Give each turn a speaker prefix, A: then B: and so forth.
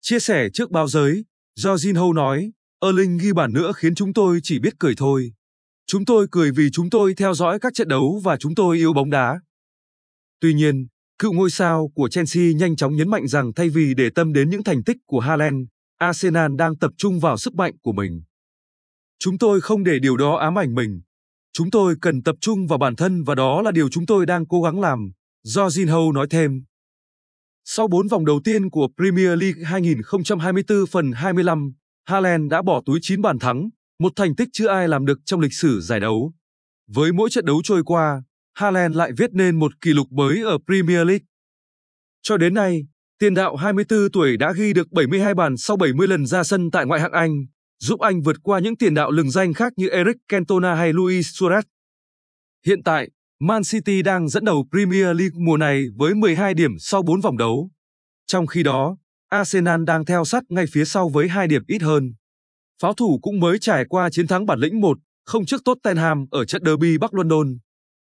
A: Chia sẻ trước báo giới, Jorginho nói, Erling ghi bàn nữa khiến chúng tôi chỉ biết cười thôi. Chúng tôi cười vì chúng tôi theo dõi các trận đấu và chúng tôi yêu bóng đá. Tuy nhiên, cựu ngôi sao của Chelsea nhanh chóng nhấn mạnh rằng thay vì để tâm đến những thành tích của Haaland, Arsenal đang tập trung vào sức mạnh của mình. Chúng tôi không để điều đó ám ảnh mình. Chúng tôi cần tập trung vào bản thân và đó là điều chúng tôi đang cố gắng làm, Jorginho nói thêm. Sau 4 vòng đầu tiên của Premier League 2024 phần 25, Haaland đã bỏ túi 9 bàn thắng, một thành tích chưa ai làm được trong lịch sử giải đấu. Với mỗi trận đấu trôi qua, Haaland lại viết nên một kỷ lục mới ở Premier League. Cho đến nay, tiền đạo 24 tuổi đã ghi được 72 bàn sau 70 lần ra sân tại ngoại hạng Anh, giúp anh vượt qua những tiền đạo lừng danh khác như Eric Cantona hay Luis Suarez. Hiện tại, Man City đang dẫn đầu Premier League mùa này với 12 điểm sau 4 vòng đấu. Trong khi đó, Arsenal đang theo sát ngay phía sau với 2 điểm ít hơn. Pháo thủ cũng mới trải qua chiến thắng bản lĩnh 1-0 trước Tottenham ở trận derby Bắc London.